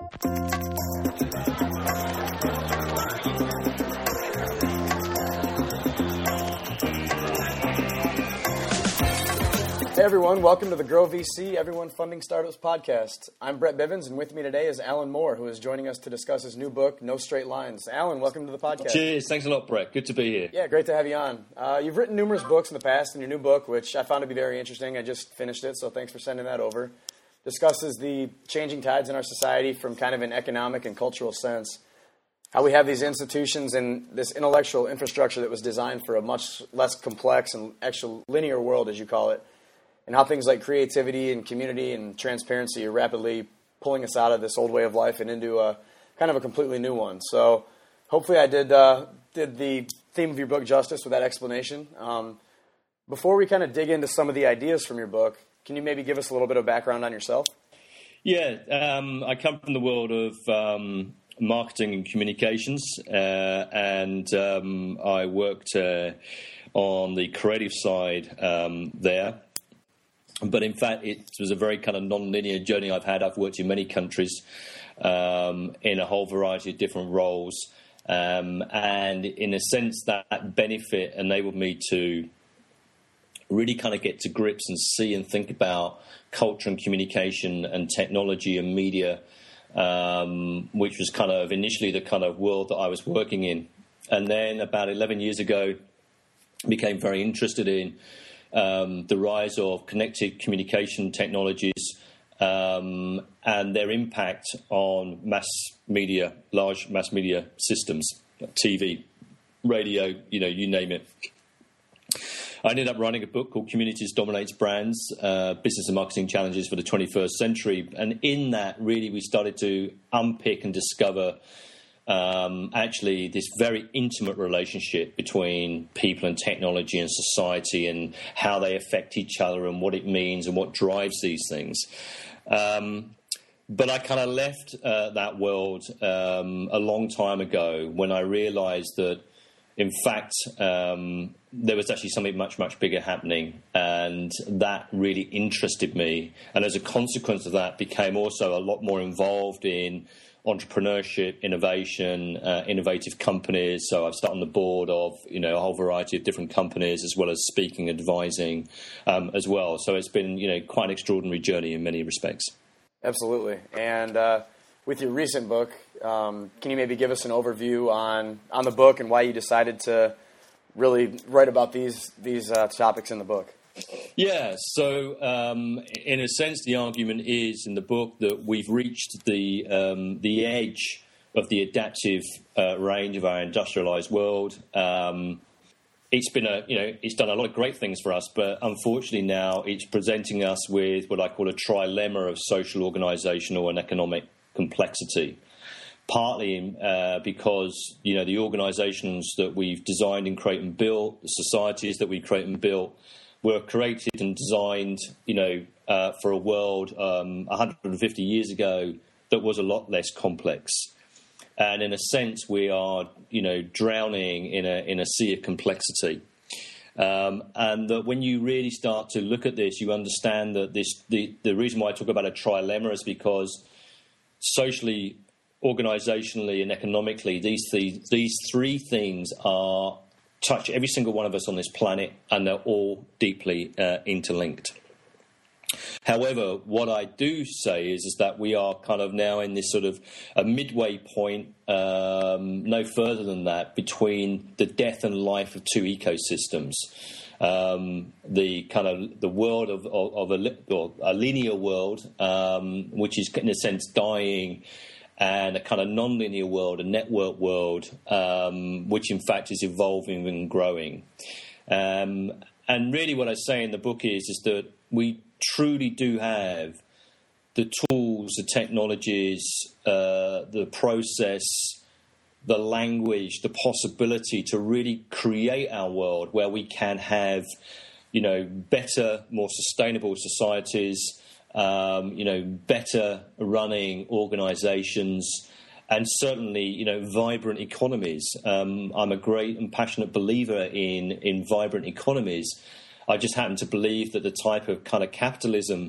Hey everyone, welcome to the Grow VC Everyone Funding Startups podcast. I'm Brett Bivens, and with me today is Alan Moore, who is joining us to discuss his new book, No Straight Lines. Alan, welcome to the podcast. Cheers. Thanks a lot, Brett. Good to be here. Yeah, great to have you on. You've written numerous books in the past, and your new book, which I found to be very interesting, I just finished it, so thanks for sending that over, discusses the changing tides in our society from kind of an economic and cultural sense. How we have these institutions and this intellectual infrastructure that was designed for a much less complex and actual linear world, as you call it, and how things like creativity and community and transparency are rapidly pulling us out of this old way of life and into a kind of a completely new one. So hopefully I did the theme of your book justice with that explanation. Before we kind of dig into some of the ideas from your book, can you maybe give us a little bit of background on yourself? Yeah, I come from the world of marketing and communications, and I worked on the creative side there. But in fact, it was a very kind of non-linear journey I've had. I've worked in many countries in a whole variety of different roles. And in a sense, that benefit enabled me to really kind of get to grips and see and think about culture and communication and technology and media, which was kind of initially the kind of world that I was working in. And then about 11 years ago, became very interested in the rise of connected communication technologies and their impact on large mass media systems, TV, radio, you name it. I ended up writing a book called Communities Dominates Brands, Business and Marketing Challenges for the 21st Century. And in that, really, we started to unpick and discover actually this very intimate relationship between people and technology and society and how they affect each other and what it means and what drives these things. But I kind of left that world a long time ago when I realized that, in fact, there was actually something much, much bigger happening, and that really interested me. And as a consequence of that, became also a lot more involved in entrepreneurship, innovation, innovative companies. So I've started on the board of, a whole variety of different companies, as well as speaking, advising as well. So it's been, quite an extraordinary journey in many respects. Absolutely. And with your recent book, can you maybe give us an overview on the book and why you decided to really write about these topics in the book? Yeah, so in a sense, the argument is in the book that we've reached the edge of the adaptive range of our industrialized world. It's been it's done a lot of great things for us, but unfortunately now it's presenting us with what I call a trilemma of social, organizational, and economic complexity. Partly because the organizations that we've designed and created and built, the societies that we create and built, were created and designed, for a world 150 years ago that was a lot less complex. And in a sense, we are, drowning in a sea of complexity. And that when you really start to look at this, you understand that the reason why I talk about a trilemma is because socially, organizationally, and economically, these three things touch every single one of us on this planet, and they're all deeply interlinked. However, what I do say is that we are kind of now in this sort of a midway point, no further than that, between the death and life of two ecosystems. The world of a linear world, which is in a sense dying, and a kind of non-linear world, a network world, which in fact is evolving and growing. And really what I say in the book is that we truly do have the tools, the technologies, the process, the language, the possibility to really create our world where we can have, better, more sustainable societies, better running organizations, and certainly, vibrant economies. I'm a great and passionate believer in vibrant economies. I just happen to believe that the type of kind of capitalism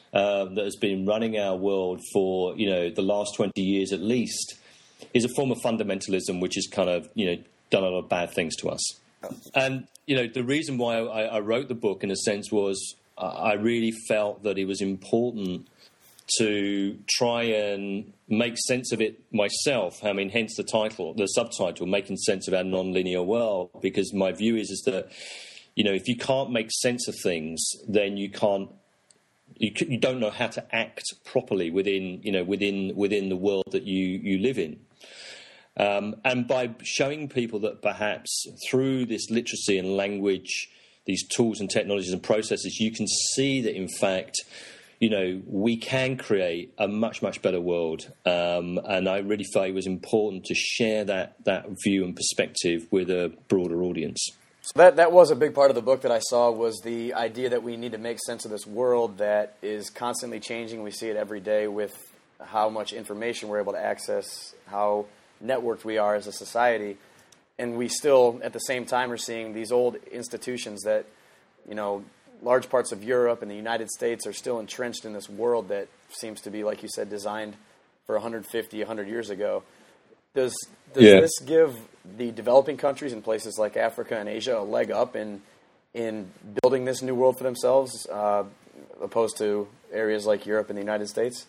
that has been running our world for, the last 20 years at least, is a form of fundamentalism which has kind of, done a lot of bad things to us. And, the reason why I wrote the book, in a sense, was I really felt that it was important to try and make sense of it myself. I mean, hence the subtitle, Making Sense of Our Non-Linear World, because my view is that, if you can't make sense of things, then you don't know how to act properly within the world that you live in. And by showing people that perhaps through this literacy and language, these tools and technologies and processes, you can see that, in fact, we can create a much, much better world. And I really felt it was important to share that view and perspective with a broader audience. So that was a big part of the book that I saw, was the idea that we need to make sense of this world that is constantly changing. We see it every day with how much information we're able to access, how networked we are as a society. And we still, at the same time, are seeing these old institutions that, large parts of Europe and the United States are still entrenched in this world that seems to be, like you said, designed for 100 years ago. Does this give the developing countries in places like Africa and Asia a leg up in building this new world for themselves, opposed to areas like Europe and the United States?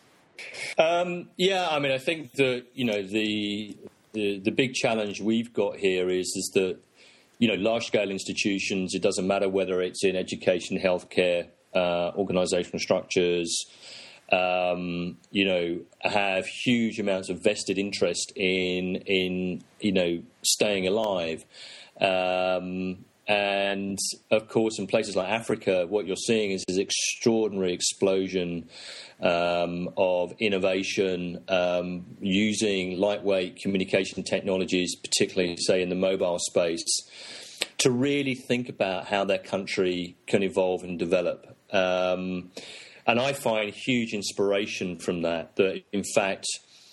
I think that the big challenge we've got here is that large-scale institutions, it doesn't matter whether it's in education, healthcare, organizational structures, have huge amounts of vested interest in staying alive. And, of course, in places like Africa, what you're seeing is this extraordinary explosion of innovation using lightweight communication technologies, particularly, say, in the mobile space, to really think about how their country can evolve and develop. And I find huge inspiration from that in fact,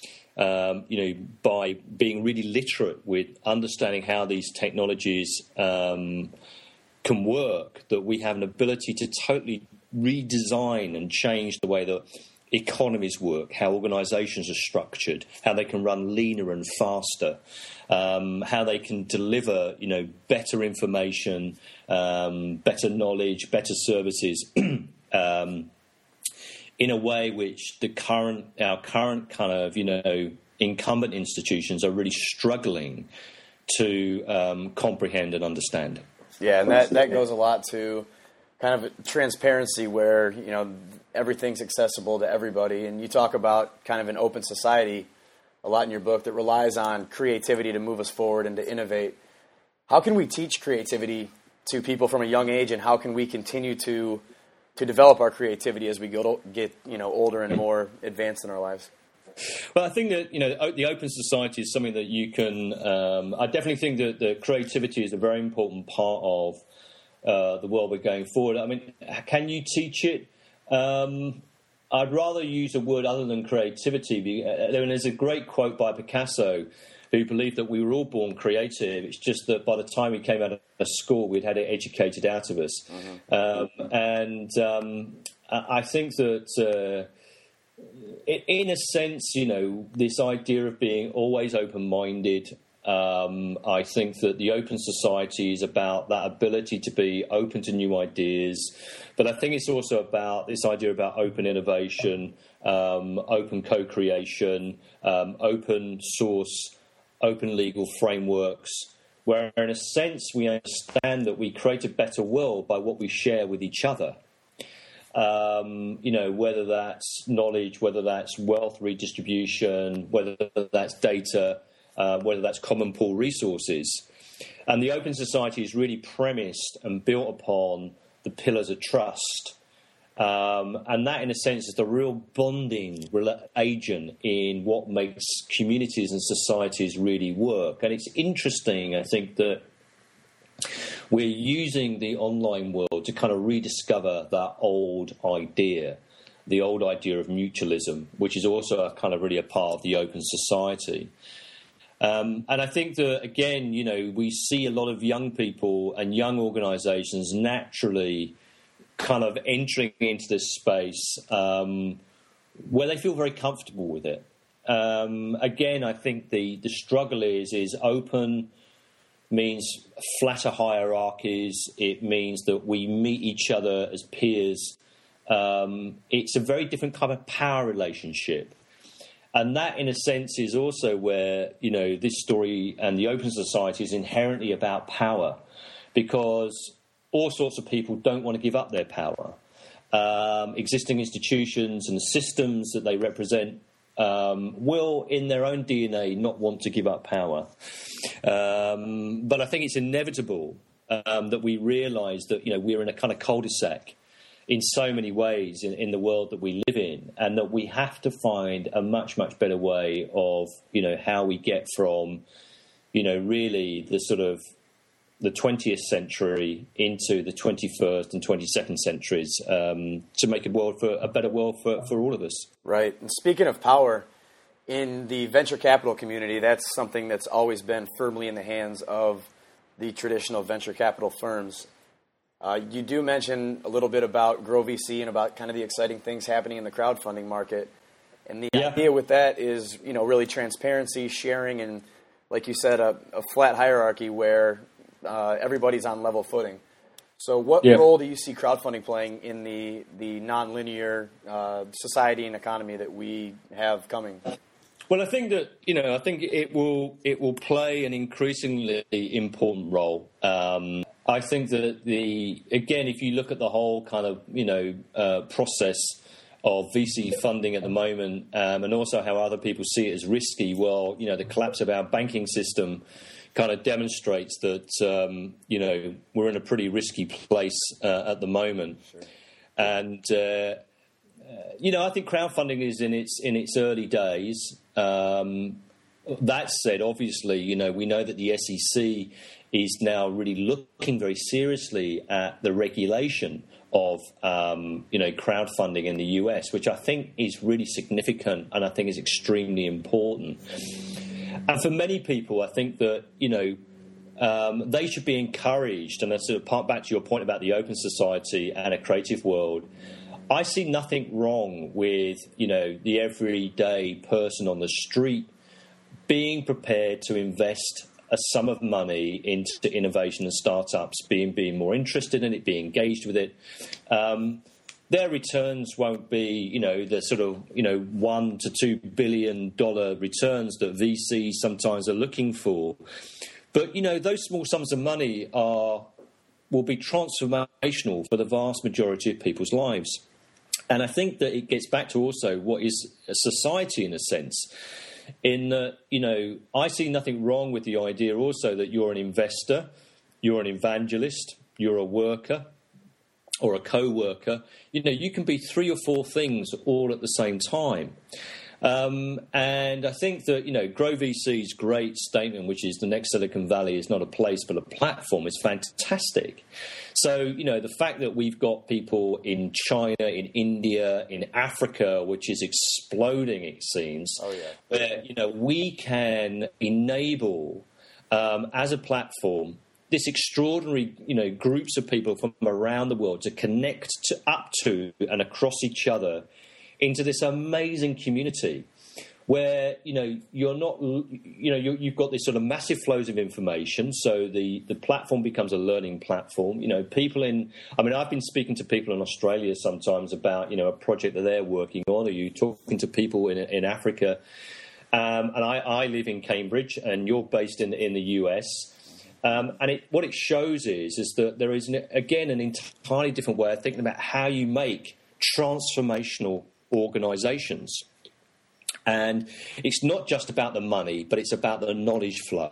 by being really literate with understanding how these technologies can work, that we have an ability to totally redesign and change the way that economies work, how organizations are structured, how they can run leaner and faster, how they can deliver, better information, better knowledge, better services, in a way which our current kind of, incumbent institutions are really struggling to comprehend and understand. Yeah, and that goes a lot to kind of transparency where, everything's accessible to everybody. And you talk about kind of an open society a lot in your book that relies on creativity to move us forward and to innovate. How can we teach creativity to people from a young age, and how can we continue to develop our creativity as we get older and more advanced in our lives? Well, I think that, the open society is something that you can... I definitely think that creativity is a very important part of the world we're going forward. I mean, can you teach it? I'd rather use a word other than creativity. There's a great quote by Picasso, who believed that we were all born creative. It's just that by the time we came out of school, we'd had it educated out of us. Mm-hmm. I think that... in a sense, this idea of being always open-minded, I think that the open society is about that ability to be open to new ideas. But I think it's also about this idea about open innovation, open co-creation, open source, open legal frameworks, where in a sense we understand that we create a better world by what we share with each other. Whether that's knowledge, whether that's wealth redistribution, whether that's data, whether that's common pool resources. And the open society is really premised and built upon the pillars of trust. And that, in a sense, is the real bonding agent in what makes communities and societies really work. And it's interesting, I think, that we're using the online world to kind of rediscover that old idea of mutualism, which is also a kind of really a part of the open society. And I think that, again, we see a lot of young people and young organisations naturally kind of entering into this space where they feel very comfortable with it. Again, I think the struggle is open means flatter hierarchies. It means that we meet each other as peers. It's a very different kind of power relationship. And that, in a sense, is also where, this story and the Open Society is inherently about power, because all sorts of people don't want to give up their power. Existing institutions and systems that they represent will, in their own DNA, not want to give up power. But I think it's inevitable that we realise that, we're in a kind of cul-de-sac in so many ways in the world that we live in, and that we have to find a much, much better way of, how we get from, really the sort of the 20th century into the 21st and 22nd centuries to make a better world for all of us. Right. And speaking of power, in the venture capital community, that's something that's always been firmly in the hands of the traditional venture capital firms. You do mention a little bit about Grow VC and about kind of the exciting things happening in the crowdfunding market. And the idea with that is, really transparency, sharing, and, like you said, a flat hierarchy where everybody's on level footing. So what role do you see crowdfunding playing in the nonlinear society and economy that we have coming? Well, I think that, I think it will play an increasingly important role. I think that if you look at the whole kind of, process of VC funding at the moment, and also how other people see it as risky, well, the collapse of our banking system kind of demonstrates that, we're in a pretty risky place at the moment. Sure. And, I think crowdfunding is in its early days. That said, obviously, we know that the SEC is now really looking very seriously at the regulation of, crowdfunding in the US, which I think is really significant and I think is extremely important. And for many people, I think that, they should be encouraged, and I sort of part back to your point about the Open Society and a creative world. I see nothing wrong with, the everyday person on the street being prepared to invest a sum of money into innovation and startups, being more interested in it, being engaged with it. Their returns won't be, the sort of, $1 to $2 billion returns that VCs sometimes are looking for. But, those small sums of money will be transformational for the vast majority of people's lives. And I think that it gets back to also what is a society in a sense, in that, I see nothing wrong with the idea also that you're an investor, you're an evangelist, you're a worker or a co-worker. You can be 3 or 4 things all at the same time. And I think that, Grow VC's great statement, which is the next Silicon Valley is not a place but a platform, is fantastic. So, the fact that we've got people in China, in India, in Africa, which is exploding, it seems, where, we can enable, as a platform, this extraordinary, groups of people from around the world to connect up to and across each other into this amazing community where, you're not, you've got this sort of massive flows of information. So the platform becomes a learning platform. I've been speaking to people in Australia sometimes about, a project that they're working on, or you talking to people in Africa. And I live in Cambridge and you're based in the US. And what it shows is that there is, again, an entirely different way of thinking about how you make transformational organisations. And it's not just about the money, but it's about the knowledge flow.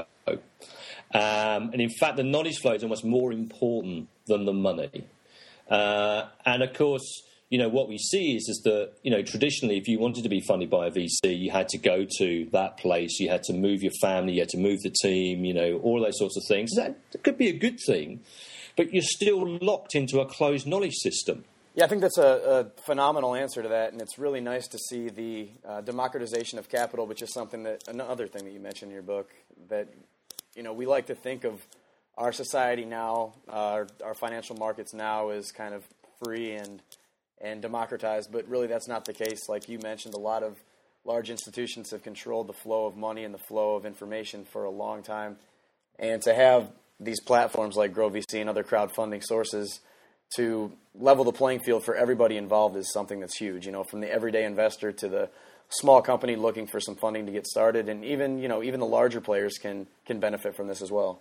And in fact, the knowledge flow is almost more important than the money. And of course, what we see is that, traditionally, if you wanted to be funded by a VC, you had to go to that place, you had to move your family, you had to move the team, all those sorts of things. That could be a good thing, but you're still locked into a closed knowledge system. Yeah, I think that's a phenomenal answer to that, and it's really nice to see the democratization of capital, which is another thing that you mentioned in your book, that, we like to think of our society now, our financial markets now as kind of free and democratized, but really that's not the case. Like you mentioned, a lot of large institutions have controlled the flow of money and the flow of information for a long time. And to have these platforms like Grow VC and other crowdfunding sources to level the playing field for everybody involved is something that's huge, from the everyday investor to the small company looking for some funding to get started. And even the larger players can benefit from this as well.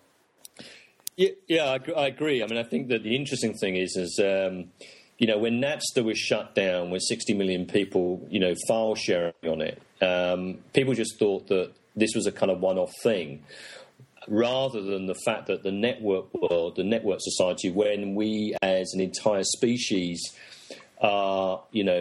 Yeah, I agree. I mean, I think that the interesting thing is when Napster was shut down with 60 million people, file sharing on it, people just thought that this was a kind of one-off thing, rather than the fact that the network world, the network society, when we as an entire species are,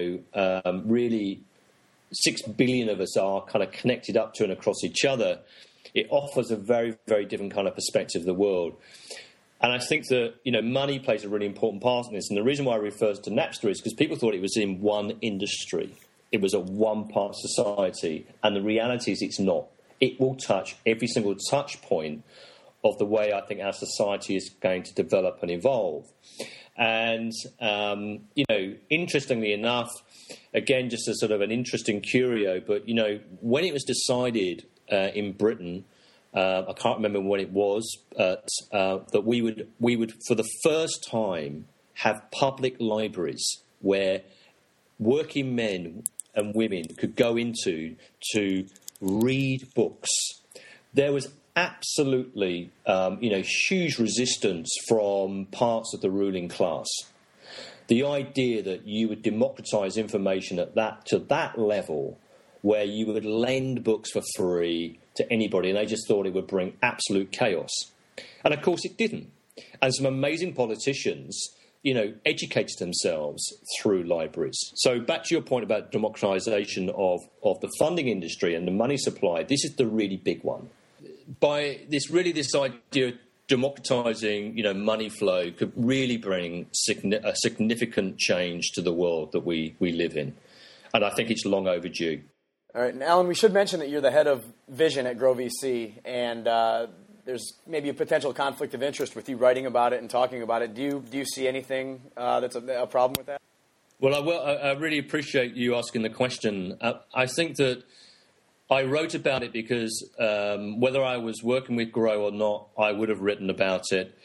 really 6 billion of us are kind of connected up to and across each other, it offers a very, very different kind of perspective of the world. And I think that, money plays a really important part in this. And the reason why I refer to Napster is because people thought it was in one industry. It was a one-part society. And the reality is it's not. It will touch every single touch point of the way I think our society is going to develop and evolve. And, interestingly enough, again, just as sort of an interesting curio, but, when it was decided in Britain, I can't remember when it was, that we would for the first time have public libraries where working men and women could go into to read books. There was absolutely, huge resistance from parts of the ruling class. The idea that you would democratize information to that level, where you would lend books for free to anybody, and they just thought it would bring absolute chaos. And of course it didn't. And some amazing politicians, educated themselves through libraries. So back to your point about democratization of the funding industry and the money supply, this is the really big one. By this idea of democratizing, money flow could really bring a significant change to the world that we live in. And I think it's long overdue. All right, and Alan, we should mention that you're the head of vision at Grow VC, and there's maybe a potential conflict of interest with you writing about it and talking about it. Do you see anything that's a problem with that? Well, I really appreciate you asking the question. I think that I wrote about it because whether I was working with Grow or not, I would have written about it.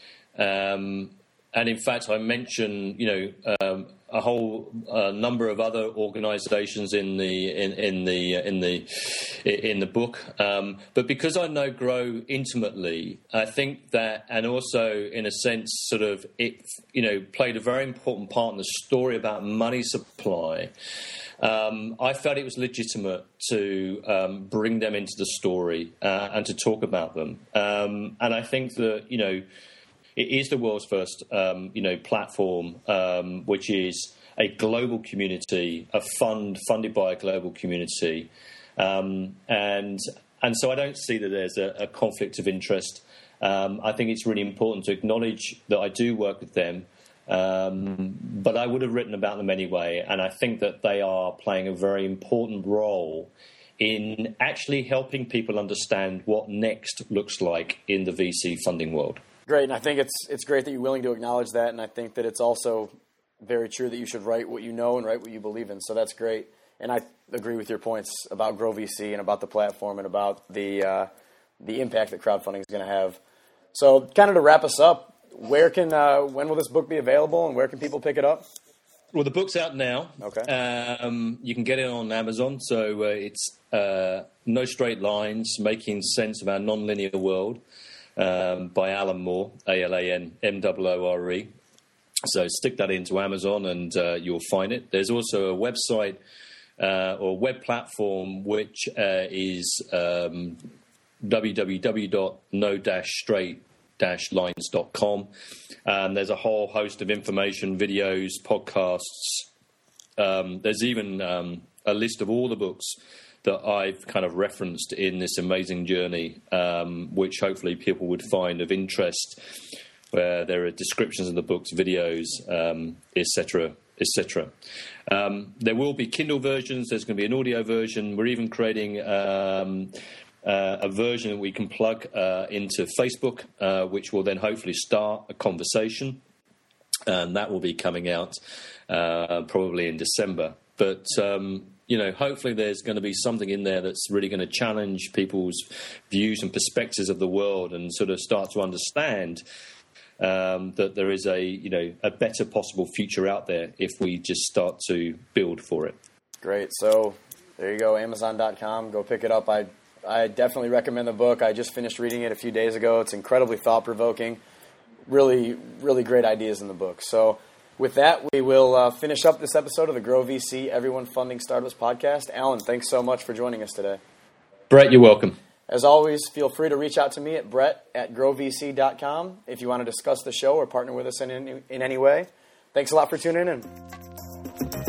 And in fact, I mentioned, a whole number of other organisations in the book. But because I know Grow intimately, I think that, and also in a sense, sort of it, played a very important part in the story about money supply. I felt it was legitimate to bring them into the story and to talk about them. And I think that, it is the world's first, platform, which is a global community, a funded by a global community, and so I don't see that there's a conflict of interest. I think it's really important to acknowledge that I do work with them, but I would have written about them anyway, and I think that they are playing a very important role in actually helping people understand what next looks like in the VC funding world. Great, and I think it's great that you're willing to acknowledge that, and I think that it's also very true that you should write what you know and write what you believe in, so that's great. And I agree with your points about Grow VC and about the platform and about the impact that crowdfunding is going to have. So kind of to wrap us up, when will this book be available and where can people pick it up? Well, the book's out now. Okay. You can get it on Amazon, so it's No Straight Lines, Making Sense of Our Nonlinear World. By Alan Moore, AlanMoore. So stick that into Amazon and you'll find it. There's also a website or web platform which is www.no-straight-lines.com. There's a whole host of information, videos, podcasts. There's even a list of all the books that I've kind of referenced in this amazing journey, which hopefully people would find of interest, where there are descriptions of the books, videos, etc., etc. There will be Kindle versions. There's going to be an audio version. We're even creating a version that we can plug into Facebook, which will then hopefully start a conversation. and that will be coming out probably in December. But hopefully there's going to be something in there that's really going to challenge people's views and perspectives of the world, and sort of start to understand that there is a better possible future out there if we just start to build for it. Great. So there you go, Amazon.com. Go pick it up. I definitely recommend the book. I just finished reading it a few days ago. It's incredibly thought-provoking. Really, really great ideas in the book. So with that, we will finish up this episode of the Grow VC Everyone Funding Startups podcast. Alan, thanks so much for joining us today. Brett, you're welcome. As always, feel free to reach out to me at brett@growvc.com if you want to discuss the show or partner with us in any way. Thanks a lot for tuning in.